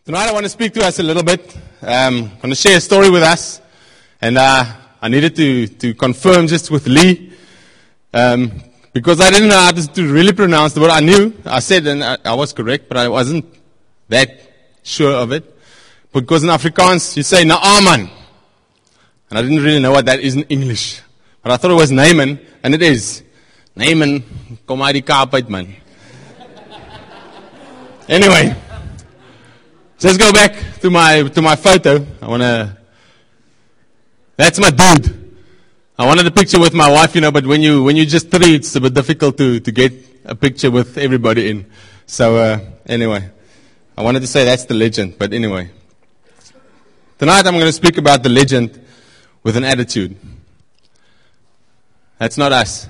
Tonight I want to speak to us a little bit. I'm going to share a story with us. And I needed to confirm just with Lee. Because I didn't know how to really pronounce the word. I knew, I said, and I was correct, but I wasn't that sure of it. Because in Afrikaans, you say, Naaman. And I didn't really know what that is in English. But I thought it was Naaman, and it is. Naaman, kom uit die Kaap uit, man. Anyway. Let's go back to my photo. That's my dude. I wanted a picture with my wife, but when you just three, it's a bit difficult to get a picture with everybody in. So, anyway, I wanted to say that's the legend, but anyway. Tonight I'm going to speak about the legend with an attitude. That's not us.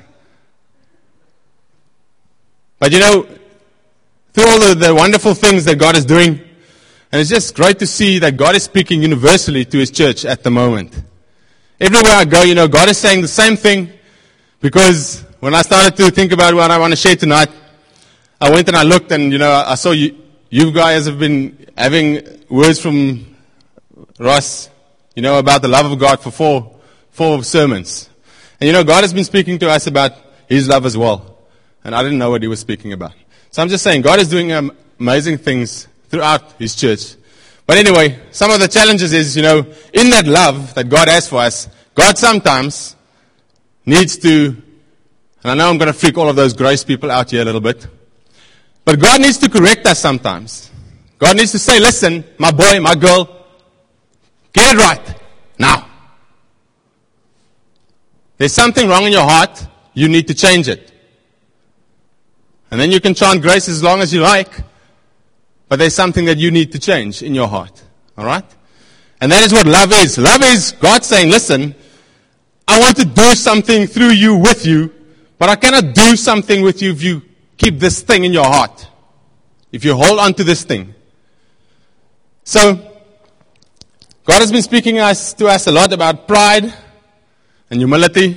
But through all the wonderful things that God is doing, and it's just great to see that God is speaking universally to His church at the moment. Everywhere I go, God is saying the same thing. Because when I started to think about what I want to share tonight, I went and I looked and, I saw you guys have been having words from Ross, about the love of God for four sermons. And, God has been speaking to us about His love as well. And I didn't know what He was speaking about. So I'm just saying, God is doing amazing things throughout His church. But anyway, some of the challenges is, in that love that God has for us, God sometimes needs to, and I know I'm going to freak all of those grace people out here a little bit, but God needs to correct us sometimes. God needs to say, listen, my boy, my girl, get it right now. There's something wrong in your heart, you need to change it. And then you can chant grace as long as you like, but there's something that you need to change in your heart. All right? And that is what love is. Love is God saying, listen, I want to do something through you, with you, but I cannot do something with you if you keep this thing in your heart. If you hold on to this thing. So, God has been speaking to us a lot about pride and humility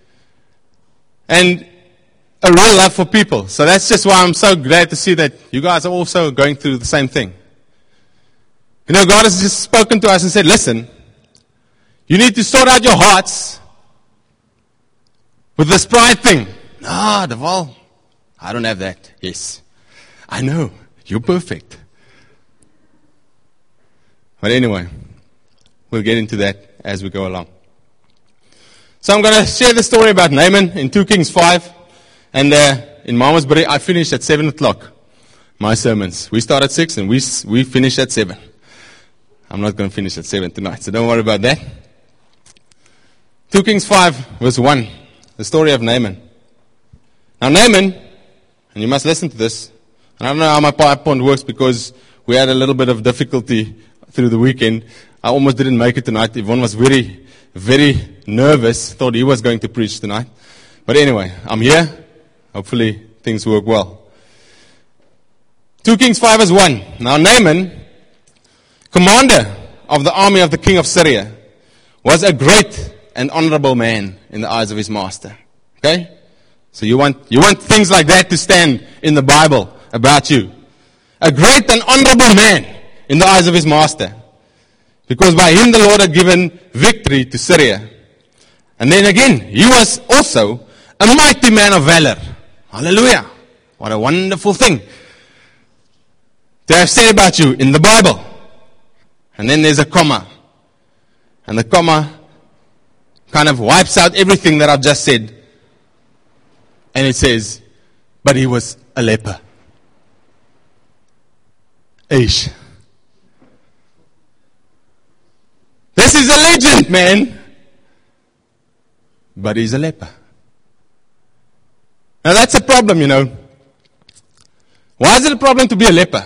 and a real love for people. So that's just why I'm so glad to see that you guys are also going through the same thing. God has just spoken to us and said, listen, you need to sort out your hearts with this pride thing. No, Deval, I don't have that. Yes, I know, you're perfect. But anyway, we'll get into that as we go along. So I'm going to share the story about Naaman in 2 Kings 5. And in Mamasbury, I finished at 7 o'clock, my sermons. We start at 6 and we finish at 7. I'm not going to finish at 7 tonight, so don't worry about that. 2 Kings 5, verse 1, the story of Naaman. Now Naaman, and you must listen to this, and I don't know how my PowerPoint works because we had a little bit of difficulty through the weekend. I almost didn't make it tonight. Yvonne was very, very nervous, thought he was going to preach tonight. But anyway, I'm here. Hopefully things work well. 2 Kings 5 verse 1. Now Naaman, commander of the army of the king of Syria, was a great and honorable man in the eyes of his master. Okay? So you want things like that to stand in the Bible about you. A great and honorable man in the eyes of his master. Because by him the Lord had given victory to Syria. And then again, he was also a mighty man of valor. Hallelujah. What a wonderful thing to have said about you in the Bible. And then there's a comma. And the comma kind of wipes out everything that I've just said. And it says, but he was a leper. Eish. This is a legend, man. But he's a leper. Now that's a problem, Why is it a problem to be a leper?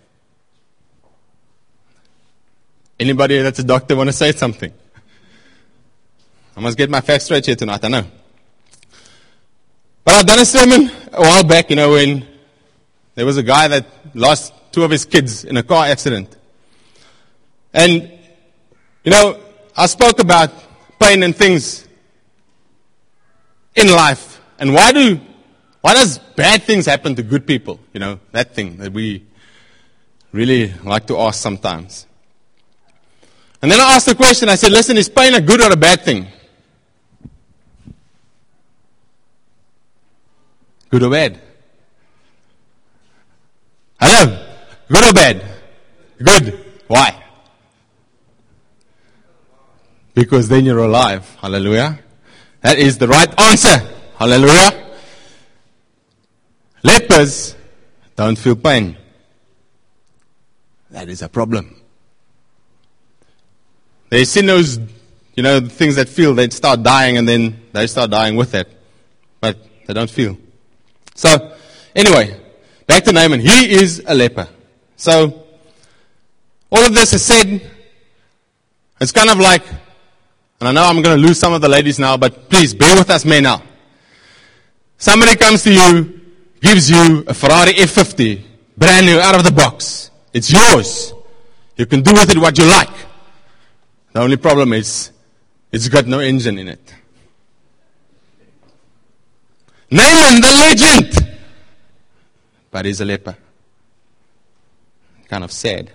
Anybody that's a doctor want to say something? I must get my facts straight here tonight, I know. But I've done a sermon a while back, when there was a guy that lost 2 of his kids in a car accident. And, I spoke about pain and things in life. And why does bad things happen to good people? That thing that we really like to ask sometimes. And then I asked the question, I said, listen, is pain a good or a bad thing? Good or bad? Hello? Good or bad? Good. Why? Because then you're alive. Hallelujah. That is the right answer. Hallelujah. Lepers don't feel pain. That is a problem. They see those, things that feel, they start dying and then they start dying with it. But they don't feel. So, anyway, back to Naaman. He is a leper. So, all of this is said. It's kind of like, and I know I'm going to lose some of the ladies now, but please bear with us men now. Somebody comes to you, gives you a Ferrari F50, brand new, out of the box. It's yours. You can do with it what you like. The only problem is, it's got no engine in it. Naaman, the legend! But he's a leper. Kind of sad.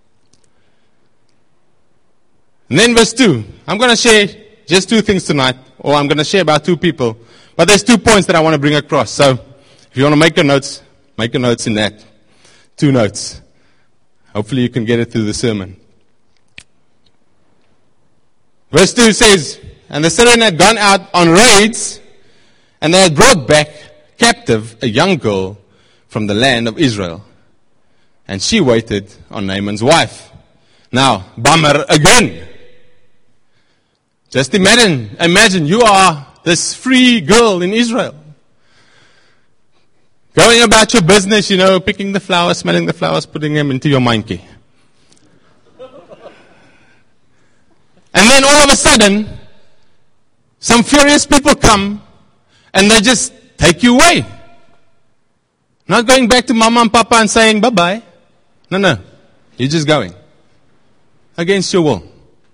And then verse 2. I'm going to share just 2 things tonight, or I'm going to share about 2 people. But there's 2 points that I want to bring across. So, if you want to make your notes in that. 2 notes. Hopefully you can get it through the sermon. Verse 2 says, and the Syrian had gone out on raids, and they had brought back captive a young girl from the land of Israel. And she waited on Naaman's wife. Now, bummer again. Just imagine you are this free girl in Israel. Going about your business, picking the flowers, smelling the flowers, putting them into your monkey. And then all of a sudden, some furious people come and they just take you away. Not going back to mama and papa and saying bye-bye. No. You're just going. Against your will.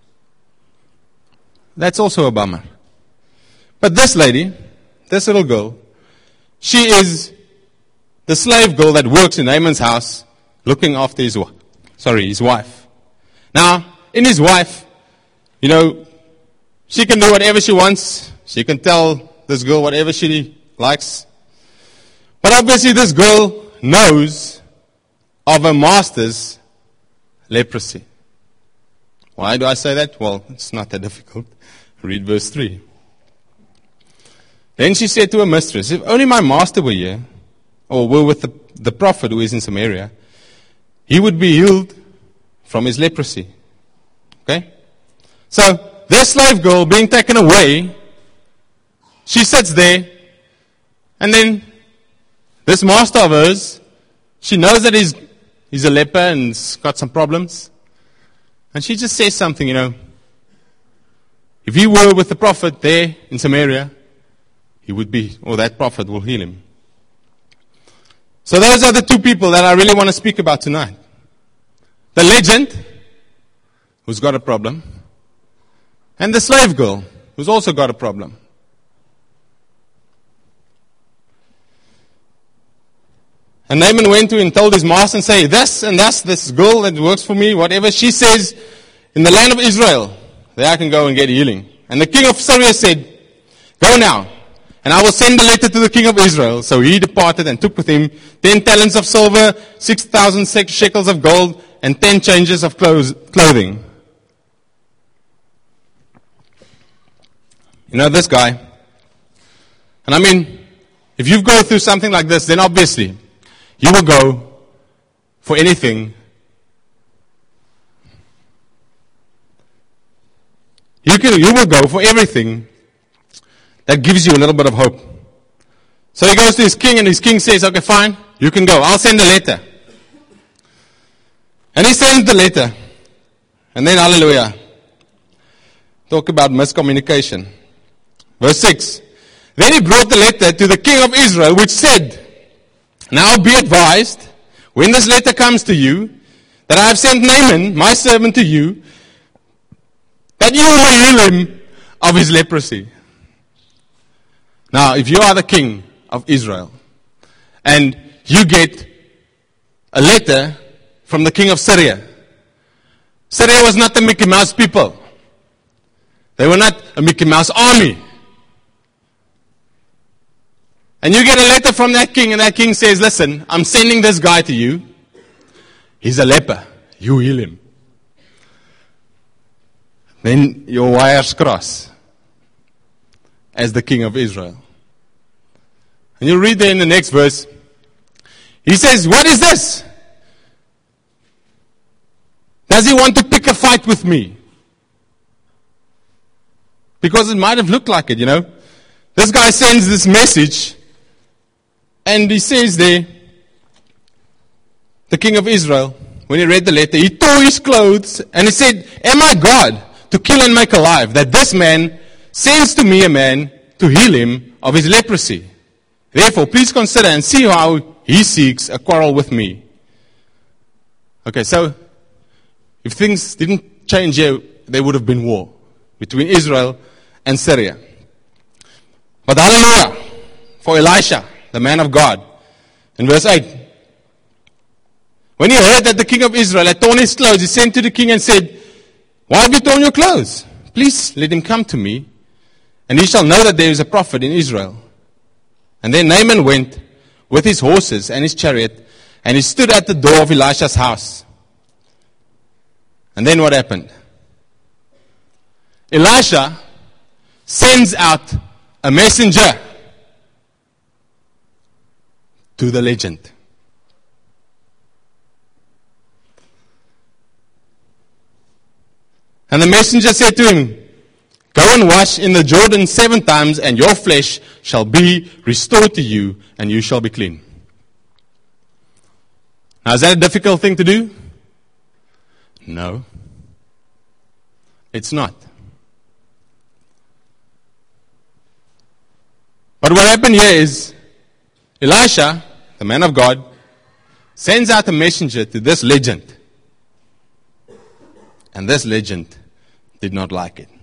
That's also a bummer. But this lady, this little girl, she is the slave girl that works in Naaman's house looking after his wife. Now, in his wife, she can do whatever she wants. She can tell this girl whatever she likes. But obviously this girl knows of her master's leprosy. Why do I say that? Well, it's not that difficult. Read verse 3. Then she said to her mistress, if only my master were here, or were with the prophet who is in Samaria, he would be healed from his leprosy. Okay? So, this slave girl being taken away, she sits there, and then this master of hers, she knows that he's a leper and he's got some problems. And she just says something, if he were with the prophet there in Samaria, he would be, or that prophet will heal him. So those are the 2 people that I really want to speak about tonight. The legend, who's got a problem, and the slave girl, who's also got a problem. And Naaman went to and told his master and said, this and thus, this girl that works for me, whatever she says, in the land of Israel, there I can go and get healing. And the king of Syria said, go now, and I will send a letter to the king of Israel. So he departed and took with him 10 talents of silver, 6,000 shekels of gold, and 10 changes of clothing. This guy, and I mean, if you go through something like this, then obviously, you will go for anything. You will go for everything that gives you a little bit of hope. So he goes to his king, and his king says, okay, fine, you can go. I'll send a letter. And he sends the letter. And then, hallelujah. Talk about miscommunication. Verse 6. Then he brought the letter to the king of Israel, which said, now be advised, when this letter comes to you, that I have sent Naaman, my servant, to you, that you will heal him of his leprosy. Now, if you are the king of Israel, and you get a letter from the king of Syria. Syria was not the Mickey Mouse people. They were not a Mickey Mouse army. And you get a letter from that king, and that king says, listen, I'm sending this guy to you. He's a leper. You heal him. Then your wires cross as the king of Israel. And you read there in the next verse, he says, what is this? Does he want to pick a fight with me? Because it might have looked like it, you know. This guy sends this message, and he says there, the king of Israel, when he read the letter, he tore his clothes, and he said, am I God to kill and make alive, that this man sends to me a man to heal him of his leprosy? Therefore, please consider and see how he seeks a quarrel with me. Okay, so if things didn't change here, there would have been war between Israel and Syria. But hallelujah for Elisha, the man of God. In verse 8, when he heard that the king of Israel had torn his clothes, he sent to the king and said, why have you torn your clothes? Please let him come to me, and he shall know that there is a prophet in Israel. And then Naaman went with his horses and his chariot, and he stood at the door of Elisha's house. And then what happened? Elisha sends out a messenger to the legend. And the messenger said to him, go and wash in the Jordan 7 times, and your flesh shall be restored to you, and you shall be clean. Now, is that a difficult thing to do? No. It's not. But what happened here is, Elisha, the man of God, sends out a messenger to this legend. And this legend did not like it.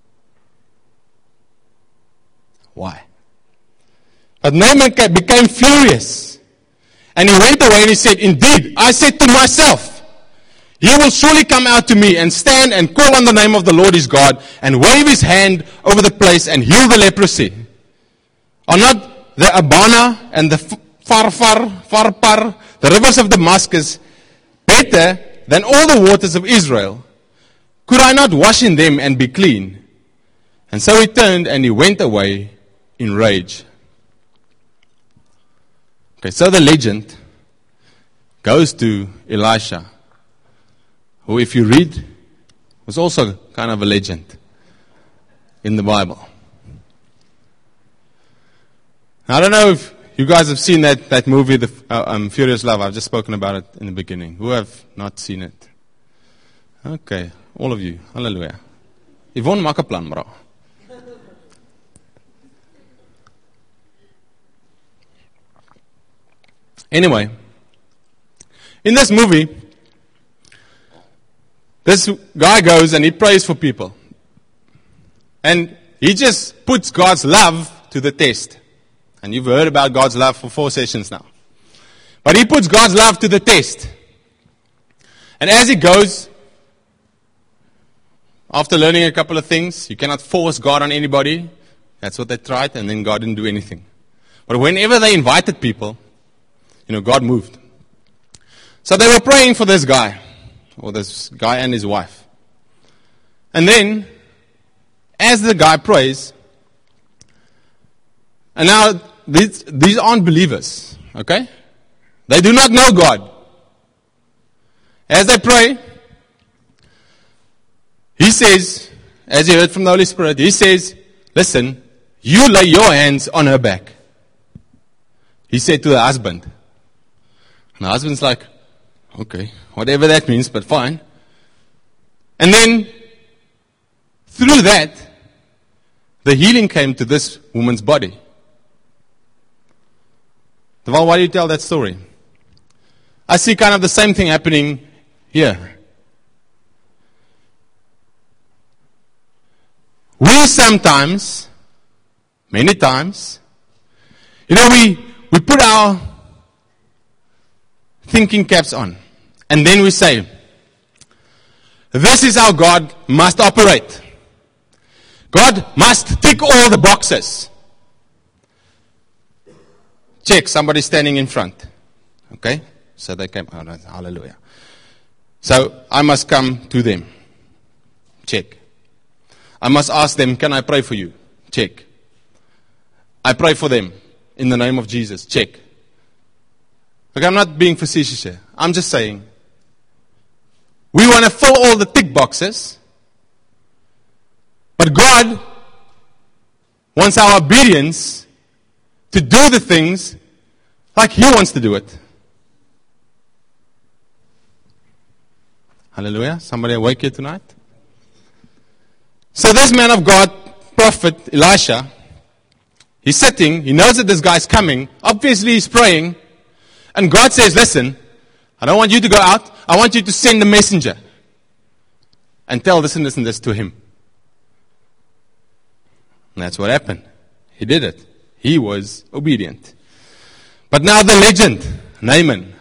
Why? But Naaman became furious. And he went away and he said, indeed, I said to myself, he will surely come out to me and stand and call on the name of the Lord his God and wave his hand over the place and heal the leprosy. Are not the Abana and the Farpar, the rivers of Damascus, better than all the waters of Israel? Could I not wash in them and be clean? And so he turned and he went away in rage. Okay, so the legend goes to Elisha, who, if you read, was also kind of a legend in the Bible. Now, I don't know if you guys have seen that movie, Furious Love. I've just spoken about it in the beginning. Who have not seen it? Okay, all of you. Hallelujah. Yvonne, maak 'n plan, bro. Anyway, in this movie, this guy goes and he prays for people. And he just puts God's love to the test. And you've heard about God's love for 4 sessions now. But he puts God's love to the test. And as he goes, after learning a couple of things, you cannot force God on anybody. That's what they tried, and then God didn't do anything. But whenever they invited people, God moved. So they were praying for this guy, or this guy and his wife. And then, as the guy prays, and now these aren't believers, okay? They do not know God. As they pray, he says, as you heard from the Holy Spirit, he says, listen, you lay your hands on her back. He said to the husband. And the husband's like, okay, whatever that means, but fine. And then, through that, the healing came to this woman's body. Well, why do you tell that story? I see kind of the same thing happening here. We sometimes, many times, we put our thinking caps on. And then we say, this is how God must operate. God must tick all the boxes. Check, somebody standing in front. Okay? So they came, oh, hallelujah. So I must come to them. Check. I must ask them, can I pray for you? Check. I pray for them in the name of Jesus. Check. Okay, I'm not being facetious here. I'm just saying, we want to fill all the tick boxes, but God wants our obedience to do the things like He wants to do it. Hallelujah. Somebody awake here tonight? So this man of God, prophet Elisha, he's sitting, he knows that this guy's coming, obviously he's praying, and God says, listen, I don't want you to go out, I want you to send a messenger and tell this and this and this to him. And that's what happened. He did it. He was obedient. But now the legend, Naaman.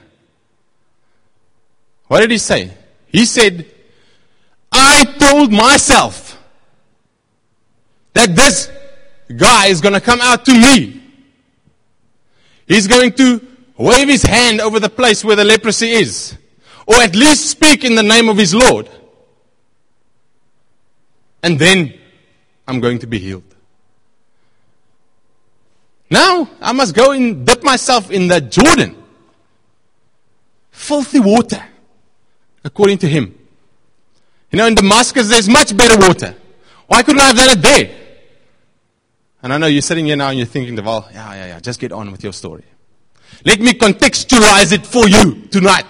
What did he say? He said, I told myself that this guy is going to come out to me. He's going to wave his hand over the place where the leprosy is. Or at least speak in the name of his Lord. And then I'm going to be healed. Now I must go and dip myself in the Jordan. Filthy water. According to him. You know, in Damascus there's much better water. Why couldn't I have done it there? And I know you're sitting here now and you're thinking, well, yeah, just get on with your story. Let me contextualize it for you tonight.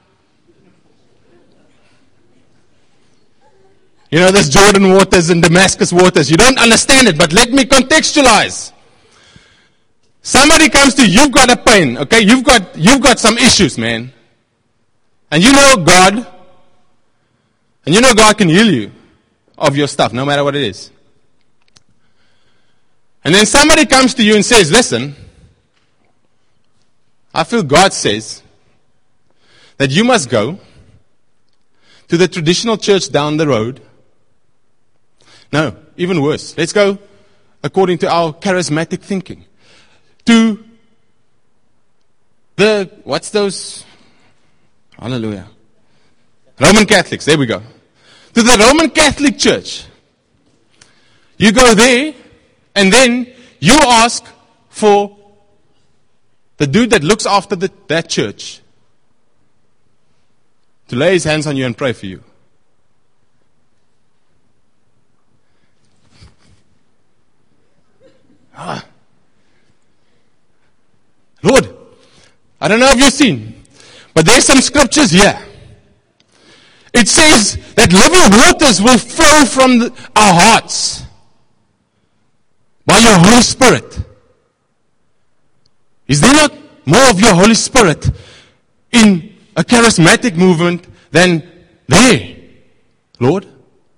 You know, there's Jordan waters and Damascus waters. You don't understand it, but let me contextualize. Somebody comes to you, you've got a pain, okay? You've got some issues, man. And you know God. And you know God can heal you of your stuff, no matter what it is. And then somebody comes to you and says, listen, I feel God says that you must go to the traditional church down the road. No, even worse. Let's go according to our charismatic thinking. To the, what's those? Hallelujah. Roman Catholics, there we go. To the Roman Catholic Church. You go there, and then you ask for the dude that looks after that church to lay his hands on you and pray for you. Lord, I don't know if you've seen, but there's some scriptures here. It says that living waters will flow from our hearts by your Holy Spirit. Is there not more of your Holy Spirit in a charismatic movement than there, Lord?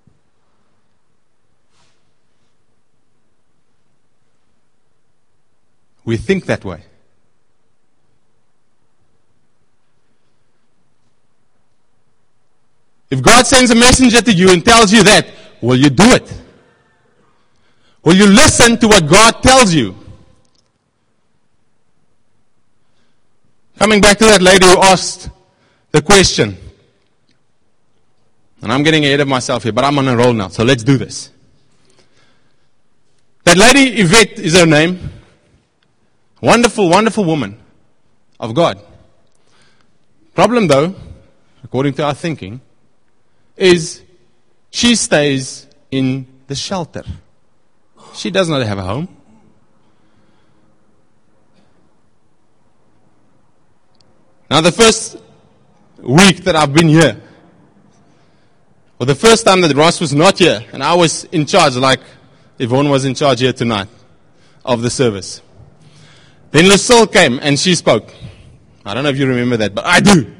We think that way. If God sends a messenger to you and tells you that, will you do it? Will you listen to what God tells you? Coming back to that lady who asked the question. And I'm getting ahead of myself here, but I'm on a roll now, so let's do this. That lady, Yvette is her name. Wonderful, wonderful woman of God. Problem though, according to our thinking, is she stays in the shelter. She does not have a home. Now the first week that I've been here, or the first time that Ross was not here, and I was in charge, like Yvonne was in charge here tonight, of the service. Then Lucille came and she spoke. I don't know if you remember that, but I do.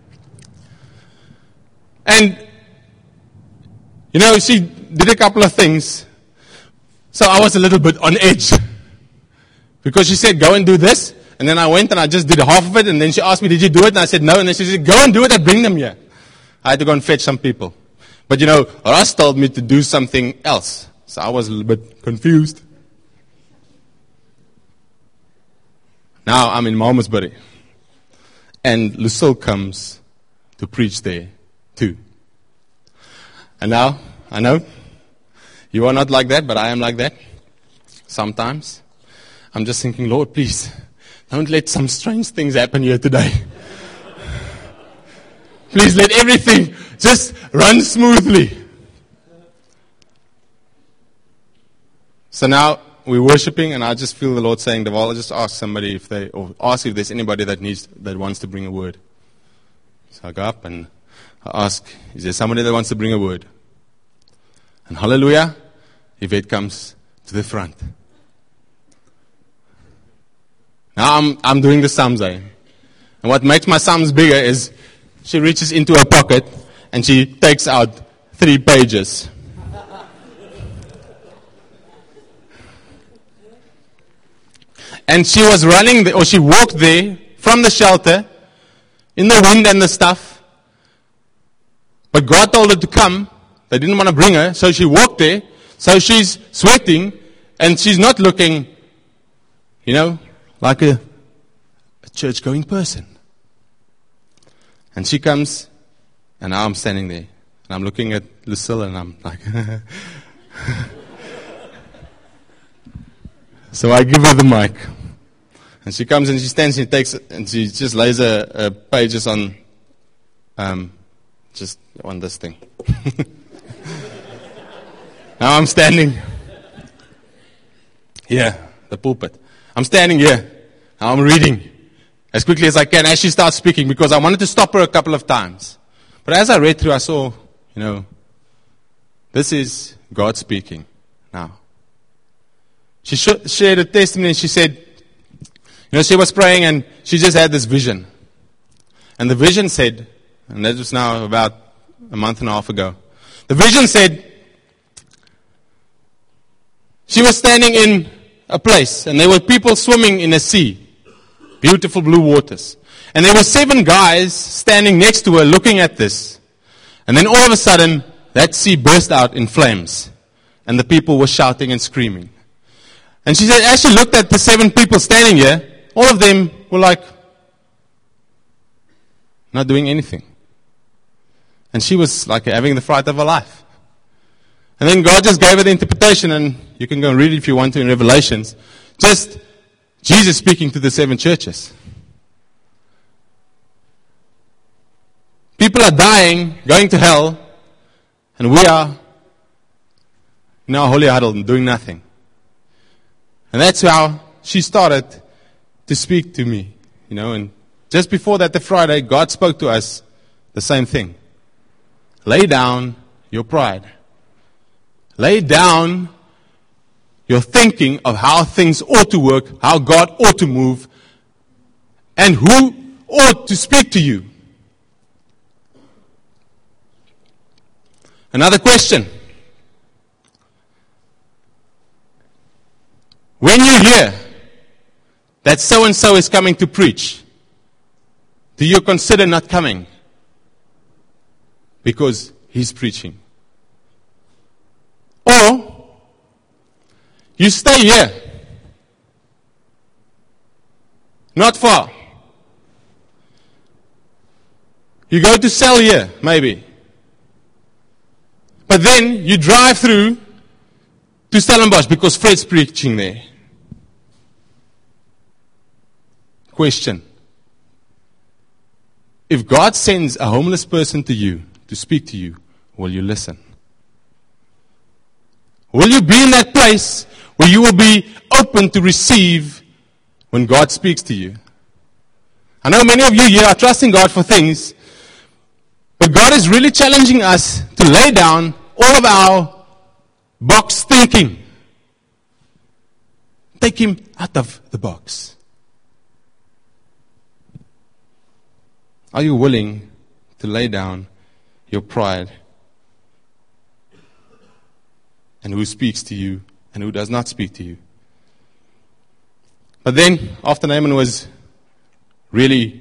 And you know, she did a couple of things. So I was a little bit on edge. Because she said, go and do this, And then I went and I just did half of it. And then she asked me, did you do it? And I said, no. And then she said, go and do it and bring them here. I had to go and fetch some people. But Ross told me to do something else. So I was a little bit confused. Now I'm in Malmesbury. And Lucille comes to preach there too. And now, I know, you are not like that, but I am like that. Sometimes. I'm just thinking, Lord, please, don't let some strange things happen here today. Please let everything just run smoothly. So now we're worshiping, and I just feel the Lord saying, Deval, just ask somebody or ask if there's anybody that wants to bring a word. So I go up and I ask, is there somebody that wants to bring a word? And hallelujah, Yvette comes to the front. Now I'm doing the Psalms, And what makes my Psalms bigger is she reaches into her pocket and she takes out 3 pages. And she was she walked there from the shelter in the wind and the stuff. But God told her to come. They didn't want to bring her, so she walked there. So she's sweating and she's not looking, like a church-going person. And she comes, and now I'm standing there. And I'm looking at Lucille, and I'm like... So I give her the mic. And she comes and she stands and she takes it, and she just lays her pages on... just on this thing. Now I'm standing here, the pulpit. I'm standing here. Now I'm reading as quickly as I can as she starts speaking, because I wanted to stop her a couple of times. But as I read through, I saw, this is God speaking now. She shared a testimony and she said, she was praying and she just had this vision. And the vision said, and that was now about a month and a half ago. The vision said, she was standing in a place, and there were people swimming in a sea. Beautiful blue waters. And there were 7 guys standing next to her looking at this. And then all of a sudden, that sea burst out in flames. And the people were shouting and screaming. And she said, as she looked at the 7 people standing here, all of them were like, not doing anything. And she was like having the fright of her life. And then God just gave her the interpretation, and you can go and read it if you want to in Revelations. Just Jesus speaking to the 7 churches. People are dying, going to hell, and we are in our holy huddle and doing nothing. And that's how she started to speak to me. And just before that, the Friday, God spoke to us the same thing. Lay down your pride. Lay down your thinking of how things ought to work, how God ought to move, and who ought to speak to you. Another question. When you hear that so-and-so is coming to preach, do you consider not coming because he's preaching? Or you stay here, not far. You go to sell here, maybe. But then you drive through to Stellenbosch because Fred's preaching there. Question. If God sends a homeless person to you to speak to you, will you listen? Will you be in that place where you will be open to receive when God speaks to you? I know many of you here are trusting God for things, but God is really challenging us to lay down all of our box thinking. Take Him out of the box. Are you willing to lay down your pride? And who speaks to you and who does not speak to you? But then, after Naaman was really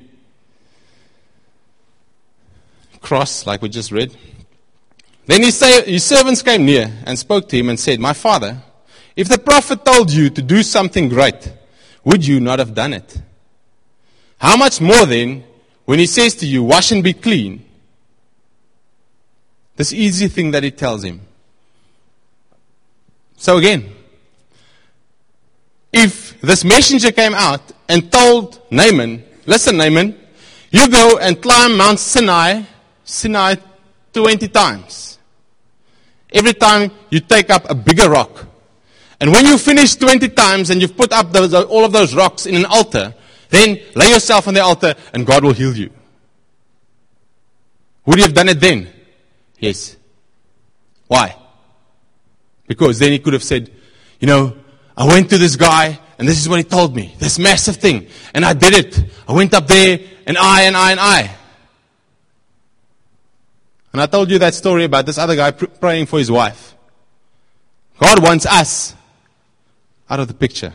cross, like we just read, then his servants came near and spoke to him and said, "My father, if the prophet told you to do something great, would you not have done it? How much more then, when he says to you, 'Wash and be clean'?" This easy thing that he tells him. So again, if this messenger came out and told Naaman, "Listen, Naaman, you go and climb Mount Sinai 20 times. Every time you take up a bigger rock. And when you finish 20 times and you've put up all of those rocks in an altar, then lay yourself on the altar and God will heal you." Would you have done it then? Yes. Why? Because then he could have said, "I went to this guy and this is what he told me. This massive thing. And I did it. I went up there and I. And I told you that story about this other guy praying for his wife. God wants us out of the picture.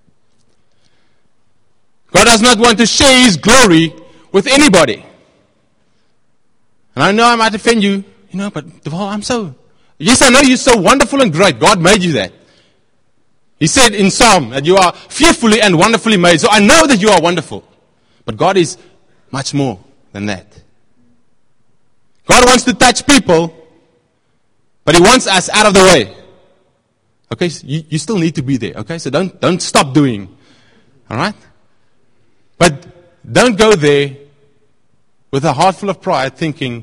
God does not want to share His glory with anybody. And I know I might offend you, but yes, I know you're so wonderful and great. God made you that. He said in Psalm that you are fearfully and wonderfully made. So I know that you are wonderful. But God is much more than that. God wants to touch people, but He wants us out of the way. Okay, so you still need to be there. Okay, so don't stop doing. All right? But don't go there with a heart full of pride thinking,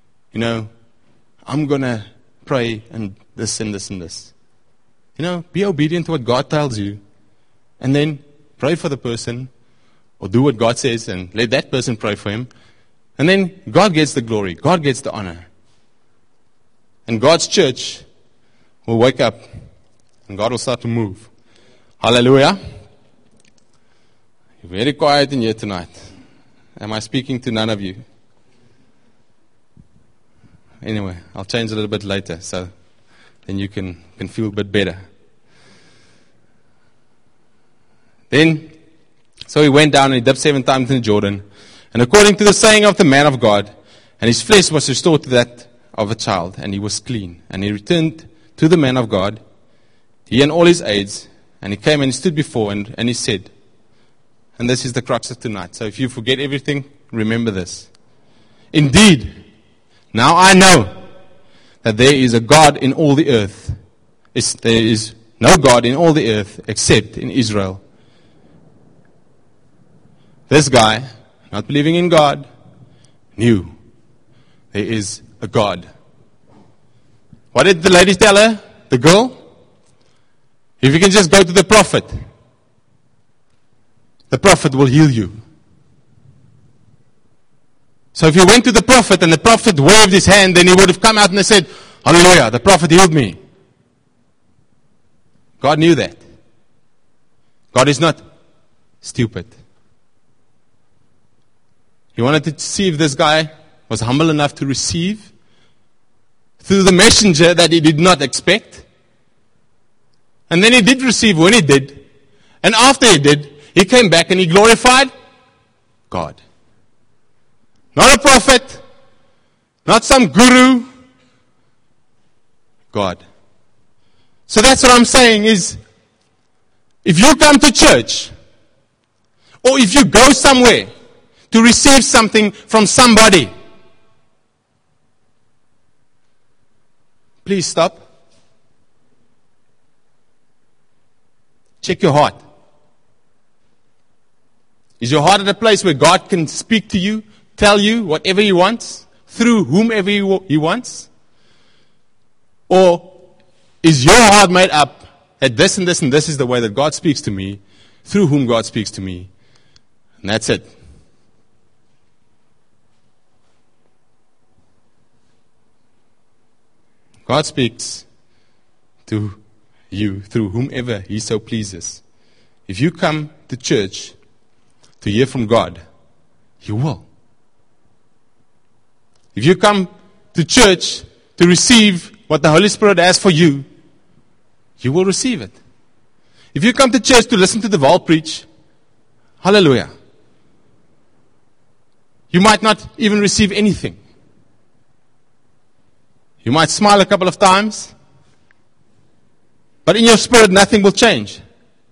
I'm going to pray and this and this and this. Be obedient to what God tells you. And then pray for the person. Or do what God says and let that person pray for him. And then God gets the glory. God gets the honor. And God's church will wake up. And God will start to move. Hallelujah. You're very quiet in here tonight. Am I speaking to none of you? Anyway, I'll change a little bit later. So then you can feel a bit better. So he went down and he dipped 7 times in the Jordan. And according to the saying of the man of God, and his flesh was restored to that of a child, and he was clean. And he returned to the man of God, he and all his aides, and he came and he stood before, and he said, and this is the crux of tonight. So if you forget everything, remember this. Indeed, now I know that there is a God in all the earth. There is no God in all the earth except in Israel. This guy, not believing in God, knew there is a God. What did the lady tell her? The girl? If you can just go to the prophet will heal you. So if you went to the prophet and the prophet waved his hand, then he would have come out and said, "Hallelujah, the prophet healed me." God knew that. God is not stupid. He wanted to see if this guy was humble enough to receive through the messenger that he did not expect. And then he did receive when he did. And after he did, he came back and he glorified God. Not a prophet, not some guru, God. So that's what I'm saying is, if you come to church, or if you go somewhere to receive something from somebody, please stop. Check your heart. Is your heart at a place where God can speak to you, tell you whatever He wants, through whomever He wants? Or is your heart made up that this and this and this is the way that God speaks to me, through whom God speaks to me, and that's it? God speaks to you through whomever He so pleases. If you come to church to hear from God, you will. If you come to church to receive what the Holy Spirit has for you, you will receive it. If you come to church to listen to the Val preach, Hallelujah. You might not even receive anything. You might smile a couple of times, but in your spirit, nothing will change.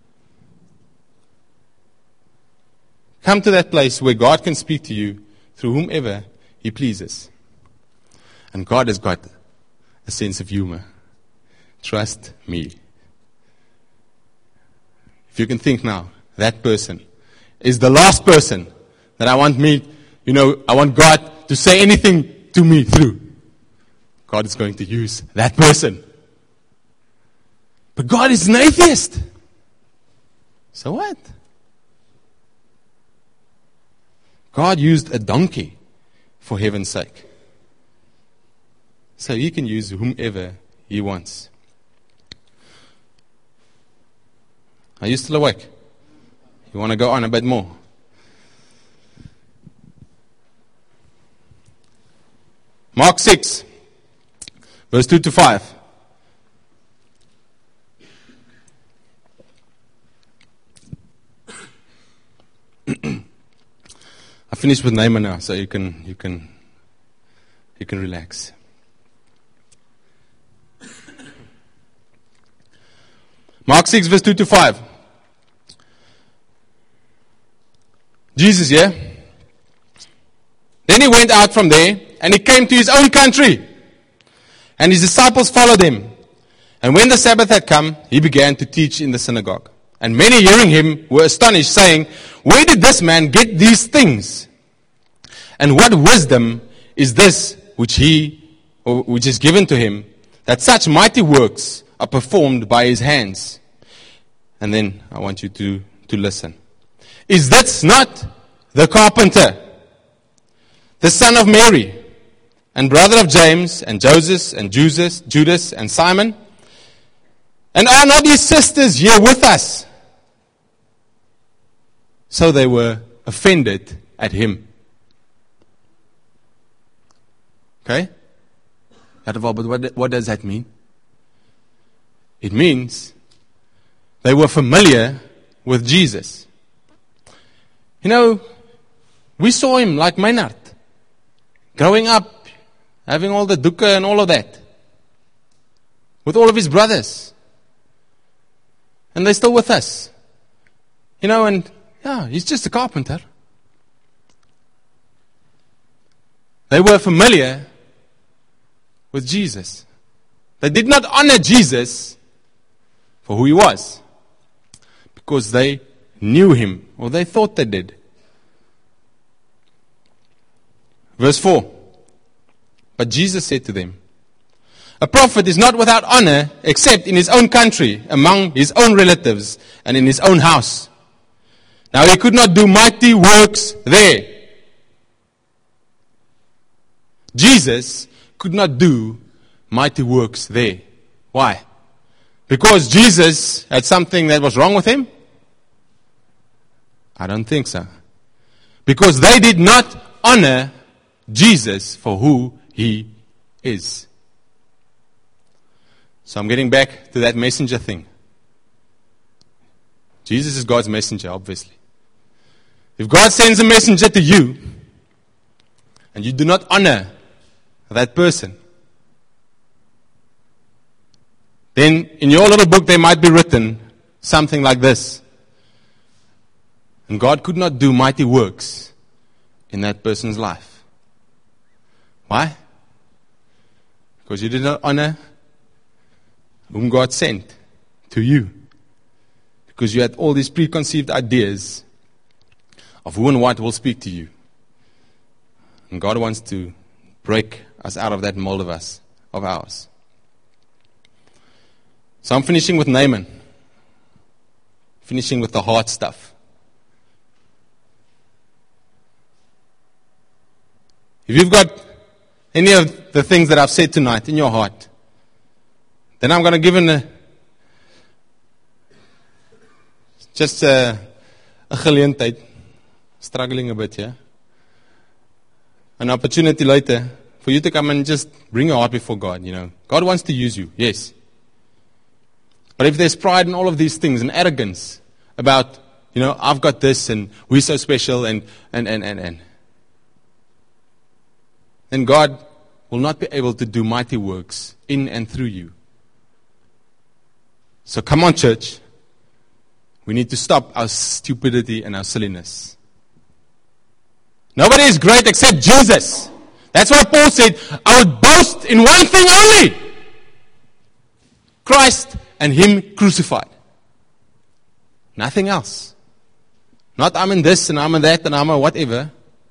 Come to that place where God can speak to you through whomever He pleases. And God has got a sense of humor. Trust me. If you can think now, that person is the last person that I want I want God to say anything to me through. God is going to use that person. But God is an atheist. So what? God used a donkey for heaven's sake. So He can use whomever He wants. Are you still awake? You want to go on a bit more? Mark 6, verse 2 to 5. I finished with Naaman now, so you can relax. Mark 6, verse 2 to 5. Jesus, yeah? Then He went out from there, and He came to His own country. And His disciples followed Him. And when the Sabbath had come, He began to teach in the synagogue. And many hearing Him were astonished, saying, "Where did this man get these things? And what wisdom is this which is given to Him, that such mighty works are performed by His hands?" And then I want you to listen. "Is this not the carpenter, the son of Mary, and brother of James, and Joseph, and Judas, and Simon? And are not his sisters here with us?" So they were offended at Him. Okay? But what does that mean? It means they were familiar with Jesus. We saw Him like Maynard, growing up, having all the dukkha and all of that, with all of his brothers. And they're still with us. He's just a carpenter. They were familiar with Jesus. They did not honor Jesus for who He was, because they knew Him, or they thought they did. Verse 4. But Jesus said to them, "A prophet is not without honor except in his own country, among his own relatives, and in his own house." Now He could not do mighty works there. Jesus could not do mighty works there. Why? Because Jesus had something that was wrong with Him? I don't think so. Because they did not honor Jesus for who He is. So I'm getting back to that messenger thing. Jesus is God's messenger, obviously. If God sends a messenger to you, and you do not honor that person, then in your little book there might be written something like this: "And God could not do mighty works in that person's life." Why? Because you did not honor whom God sent to you. Because you had all these preconceived ideas of who and what will speak to you. And God wants to break us out of that mold of ours. So I'm finishing with Naaman. Finishing with the hard stuff. If you've got any of the things that I've said tonight in your heart, then I'm going to give a geleentheid, struggling a bit here, an opportunity later for you to come and just bring your heart before God. God wants to use you, yes. But if there's pride in all of these things and arrogance about, I've got this and we're so special and. Then God will not be able to do mighty works in and through you. So come on, church. We need to stop our stupidity and our silliness. Nobody is great except Jesus. That's why Paul said, I would boast in one thing only. Christ and Him crucified. Nothing else. Not I'm in this and I'm in that and I'm in whatever.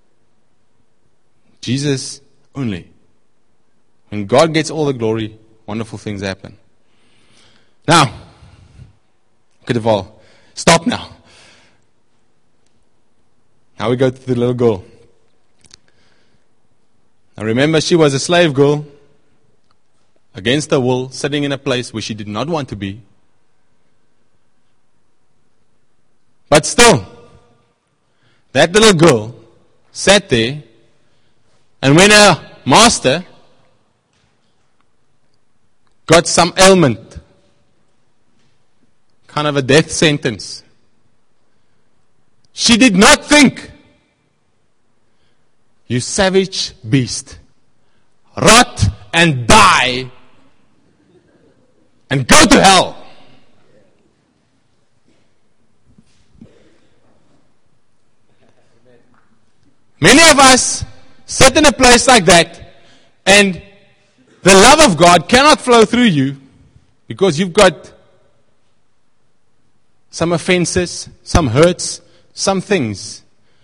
Jesus only. When God gets all the glory, wonderful things happen. Now, look at the ball. Stop now. Now we go to the little girl. Now remember, she was a slave girl, against her will, sitting in a place where she did not want to be. But still, that little girl sat there, and when her master got some ailment, kind of a death sentence, she did not think, you savage beast, rot and die and go to hell. Many of us sit in a place like that, and the love of God cannot flow through you because you've got some offenses, some hurts, some things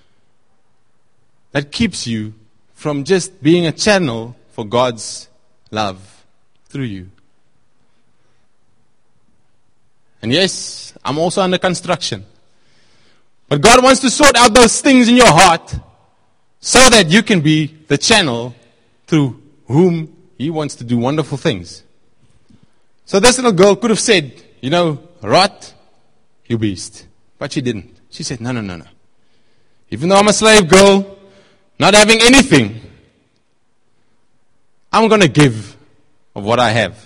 that keeps you from just being a channel for God's love through you. And yes, I'm also under construction. But God wants to sort out those things in your heart so that you can be the channel through whom He wants to do wonderful things. So this little girl could have said, rot, you beast. But she didn't. She said, no. Even though I'm a slave girl, not having anything, I'm going to give of what I have.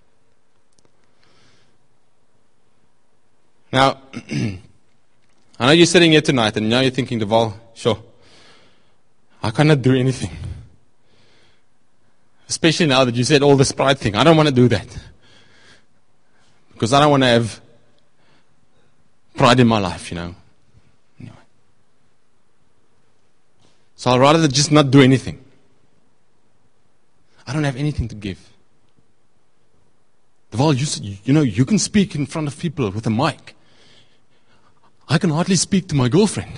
Now, I know you're sitting here tonight and now you're thinking, Deval, sure, I cannot do anything. Especially now that you said all this pride thing. I don't want to do that. Because I don't want to have pride in my life, Anyway. So I'd rather just not do anything. I don't have anything to give. Deval, you can speak in front of people with a mic. I can hardly speak to my girlfriend.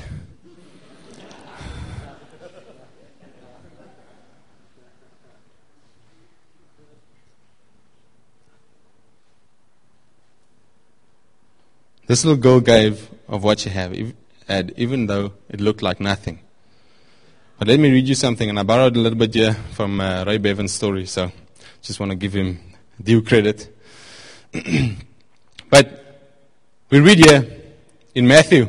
This little girl gave of what she had, even though it looked like nothing. But let me read you something, and I borrowed a little bit here from Ray Bevan's story, so just want to give him due credit. But we read here in Matthew,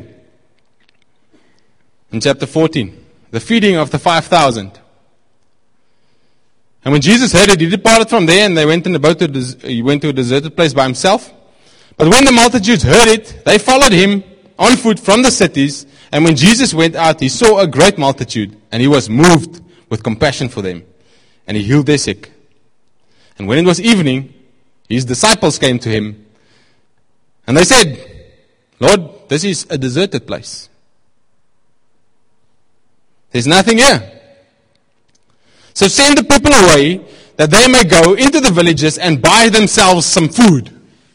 in chapter 14, the feeding of the 5,000. And when Jesus heard it, He departed from there, and they went in the boat He went to a deserted place by Himself. But when the multitudes heard it, they followed Him on foot from the cities. And when Jesus went out, He saw a great multitude, and He was moved with compassion for them. And He healed their sick. And when it was evening, His disciples came to Him. And they said, Lord, this is a deserted place. There's nothing here. So send the people away, that they may go into the villages and buy themselves some food.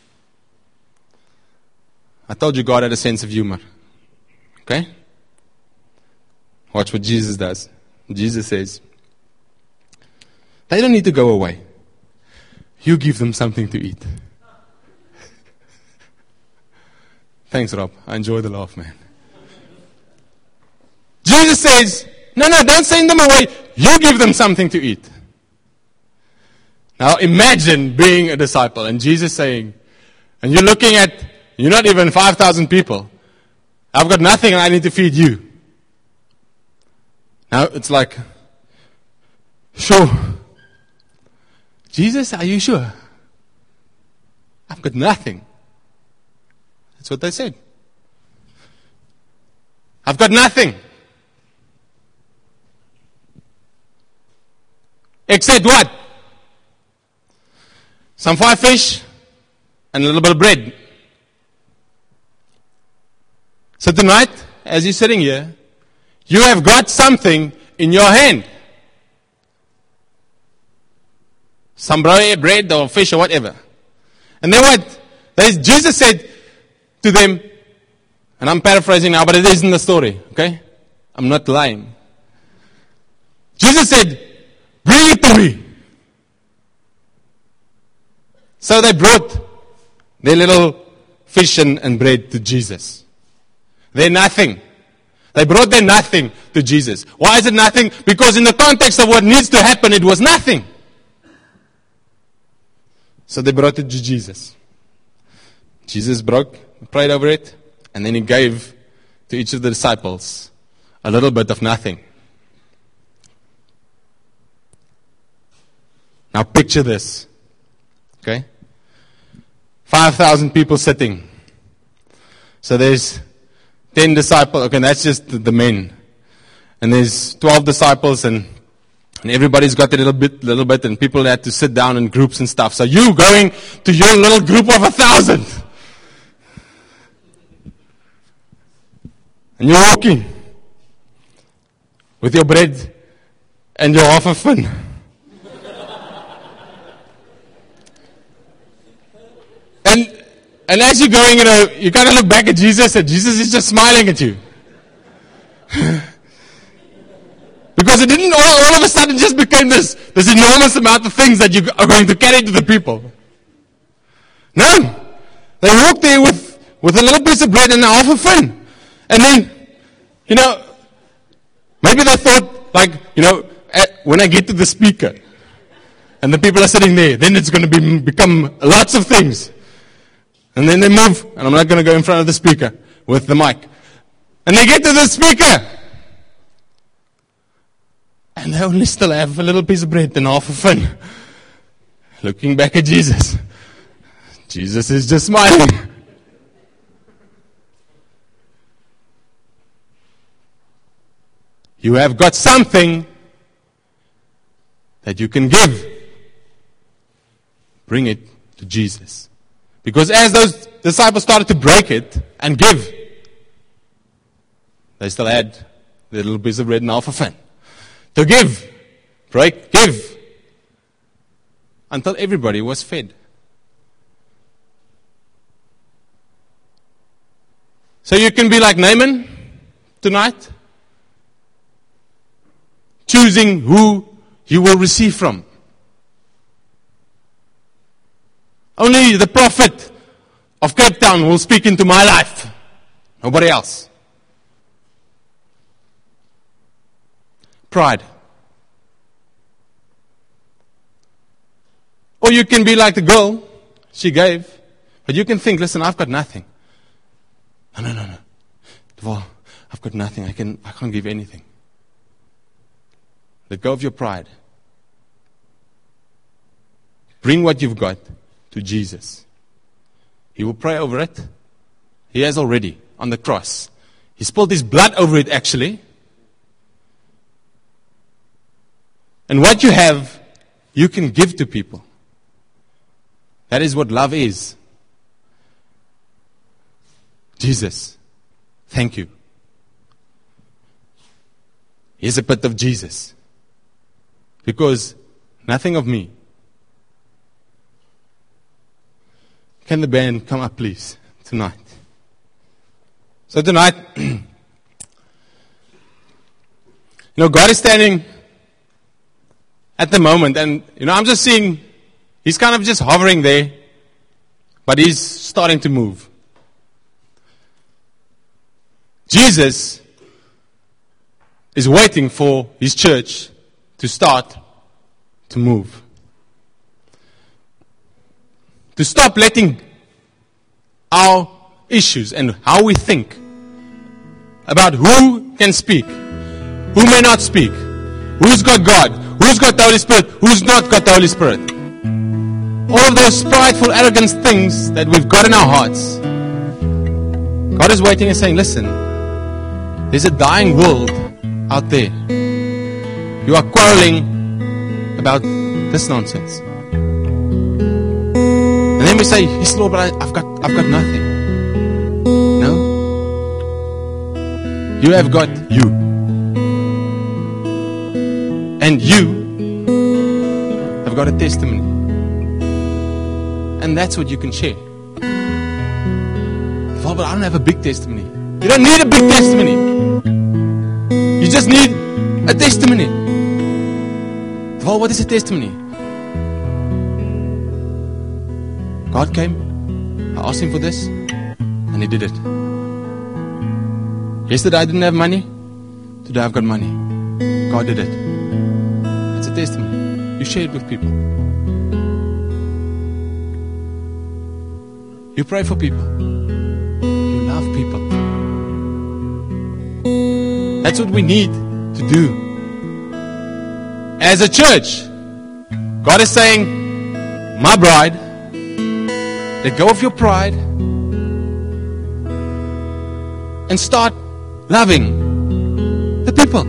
I told you God had a sense of humor. Okay? Watch what Jesus does. Jesus says, they don't need to go away. You give them something to eat. Thanks, Rob. I enjoy the laugh, man. Jesus says, no, don't send them away. You give them something to eat. Now imagine being a disciple and Jesus saying, and you're looking at, you're not even 5,000 people. I've got nothing and I need to feed you. Now it's like, sure. Jesus, are you sure? I've got nothing. That's what they said. I've got nothing. Except what? Some 5 fish and a little bit of bread. So tonight, as you're sitting here, you have got something in your hand. Some bread or fish or whatever. And then what? Jesus said to them, and I'm paraphrasing now, but it is in the story, okay? I'm not lying. Jesus said, bring it to me. So they brought their little fish and bread to Jesus. They're nothing. They brought their nothing to Jesus. Why is it nothing? Because in the context of what needs to happen, it was nothing. So they brought it to Jesus. Jesus prayed over it, and then he gave to each of the disciples a little bit of nothing. Now picture this. Okay? 5,000 people sitting. So there's 10 disciples. Okay, that's just the men. And there's 12 disciples, and everybody's got a little bit, and people had to sit down in groups and stuff. So you going to your little group of 1,000. And you're walking with your bread and your half a fin. And as you're going, you kind of look back at Jesus, and Jesus is just smiling at you. Because it didn't all of a sudden just became this enormous amount of things that you are going to carry to the people. No. They walked there with a little piece of bread and a half a fin. And then, maybe they thought, when I get to the speaker, and the people are sitting there, then it's going to become lots of things. And then they move, and I'm not going to go in front of the speaker with the mic. And they get to the speaker. And they only still have a little piece of bread and half a fin. Looking back at Jesus. Jesus is just smiling. You have got something that you can give. Bring it to Jesus. Because as those disciples started to break it and give, they still had their little piece of bread and half a fin. To give, break, give, until everybody was fed. So you can be like Naaman tonight, choosing who you will receive from. Only the prophet of Cape Town will speak into my life. Nobody else. Pride. Or you can be like the girl, she gave, but you can think, listen, I've got nothing. No. Well, I've got nothing. I can't give anything. Let go of your pride. Bring what you've got to Jesus. He will pray over it. He has already on the cross. He spilled his blood over it actually. And what you have, you can give to people. That is what love is. Jesus, thank you. Here's a bit of Jesus. Because nothing of me. Can the band come up, please, tonight? So tonight, God is standing at the moment, and, I'm just seeing, he's kind of just hovering there, but he's starting to move. Jesus is waiting for his church to start to move. To stop letting our issues and how we think about who can speak, who may not speak, who's got God, who's got the Holy Spirit, who's not got the Holy Spirit. All of those prideful, arrogant things that we've got in our hearts. God is waiting and saying, listen, There's a dying world out there. You are quarreling about this nonsense. And then we say, yes, Lord, but I've got nothing. No. You have got you. And you have got a testimony. And that's what you can share. Well, but I don't have a big testimony. You don't need a big testimony. You just need a testimony. Well, what is a testimony? God came, I asked Him for this, and He did it. Yesterday I didn't have money, today I've got money. God did it. It's a testimony. You share it with people. You pray for people. You love people. That's what we need to do. As a church, God is saying, my bride, let go of your pride and start loving the people.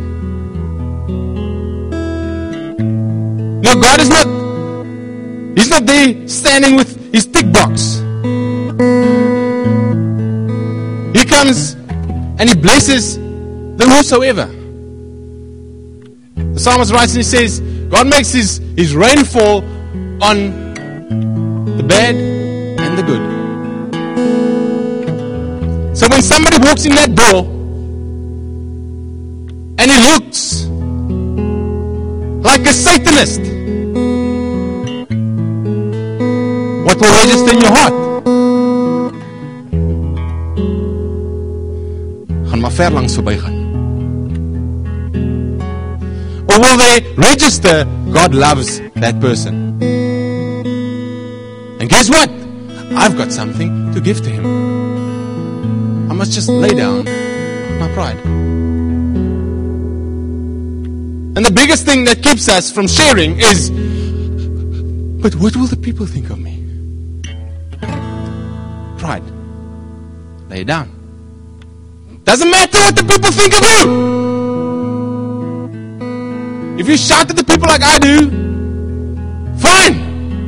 No, God is not, He's not there standing with His tick box. He comes and He blesses the whosoever. The psalmist writes and he says, God makes His rainfall on the bad and the good. So when somebody walks in that door and he looks like a Satanist, what will register in your heart? Gaan maar ver langs voorbij gaan. Or will they register God loves that person? And guess what? I've got something to give to Him. I must just lay down my pride. And the biggest thing that keeps us from sharing is, but what will the people think of me? Pride. Lay it down. Doesn't matter what the people think of you. If you shout at the people like I do, fine.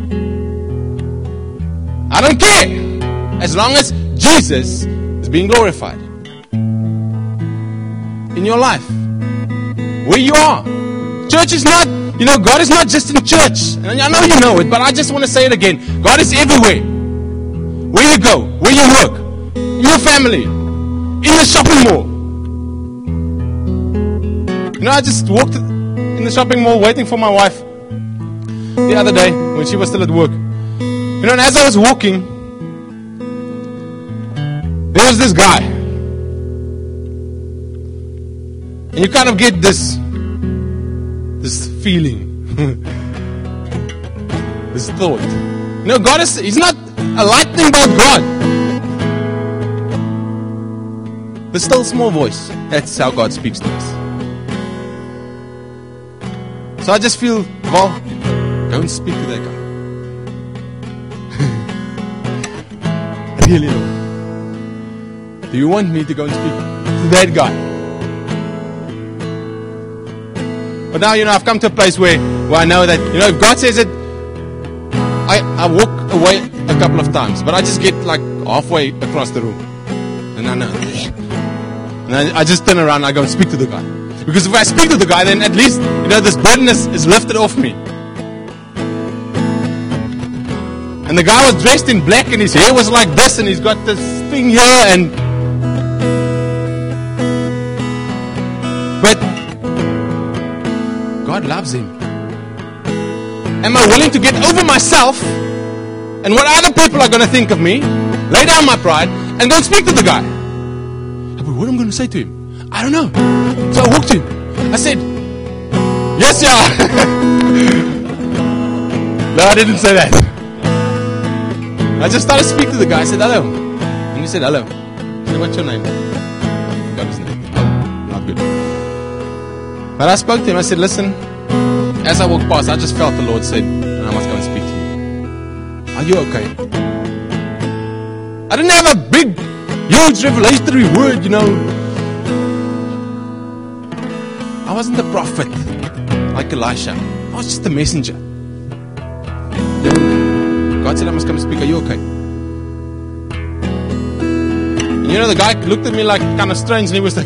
I don't care. As long as Jesus is being glorified in your life, where you are. Church is not, God is not just in church. And I know you know it, but I just want to say it again. God is everywhere. Where you go, where you work, in your family, in the shopping mall. I just walked in the shopping mall waiting for my wife the other day when she was still at work. And as I was walking, there was this guy. And you kind of get this feeling, this thought. God He's not a lightning bolt God. The still small voice. That's how God speaks to us. So I just feel, don't speak to that guy. Really, Lord. Do you want me to go and speak to that guy? But now, I've come to a place where I know that, if God says it, I walk away a couple of times, but I just get like halfway across the room. And I know. And I just turn around and I go and speak to the guy. Because if I speak to the guy, then at least, this burden is lifted off me. And the guy was dressed in black and his hair was like this and he's got this thing here and... But God loves him. Am I willing to get over myself and what other people are going to think of me, lay down my pride, and go and speak to the guy? But what am I going to say to him? I don't know. So I walked to him. I said, yes, yeah. No, I didn't say that. I just started to speak to the guy. I said, hello. And he said, hello. I said, what's your name? I forgot his name. Oh, not good. But I spoke to him. I said, listen, as I walked past, I just felt the Lord said, I must go and speak to you. Are you okay? I didn't have a big, huge revelatory word, wasn't a prophet like Elisha. I was just a messenger. God said, I must come and speak. Are you okay? And you know, the guy looked at me like kind of strange, and he was like,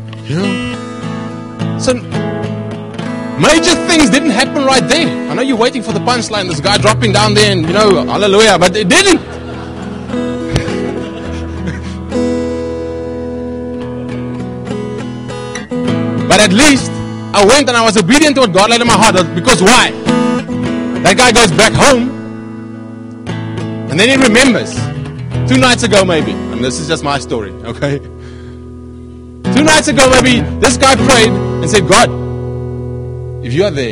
So, major things didn't happen right there. I know you're waiting for the punchline, this guy dropping down there, and hallelujah, but it didn't. But at least I went and I was obedient to what God laid in my heart. Because why? That guy goes back home, and then he remembers 2 nights ago maybe, and this is just my story, okay? 2 nights ago maybe this guy prayed and said, God, if you are there,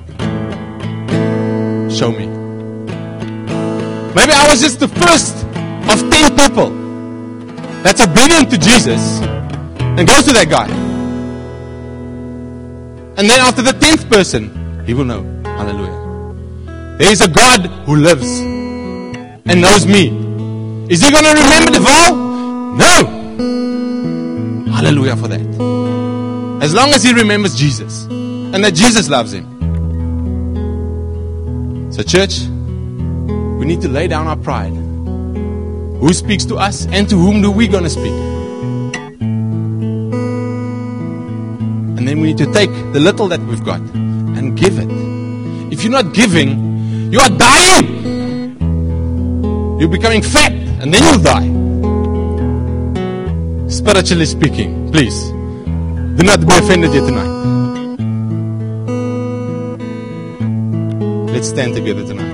show me. Maybe I was just the first of 10 people that's obedient to Jesus and goes to that guy. And then after the 10th person, he will know. Hallelujah. There is a God who lives and knows me. Is he going to remember the vow? No. Hallelujah for that. As long as he remembers Jesus and that Jesus loves him. So church, we need to lay down our pride. Who speaks to us and to whom do we going to speak? And then we need to take the little that we've got and give it. If you're not giving, you are dying. You're becoming fat and then you'll die. Spiritually speaking, please, do not be offended here tonight. Let's stand together tonight.